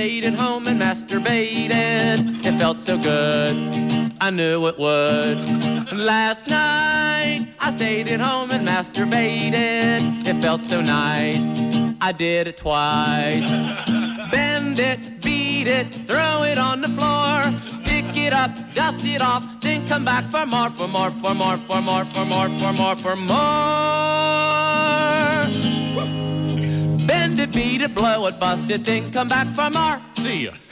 stayed at home and masturbated. It felt so good, I knew it would. Last night, I stayed at home and masturbated. It felt so nice, I did it twice. Bend it, beat it, throw it on the floor. Pick it up, dust it off, then come back for more, for more, for more, for more, for more, for more, for more. Bend it, beat it, blow it, bust it, then come back for more. See ya.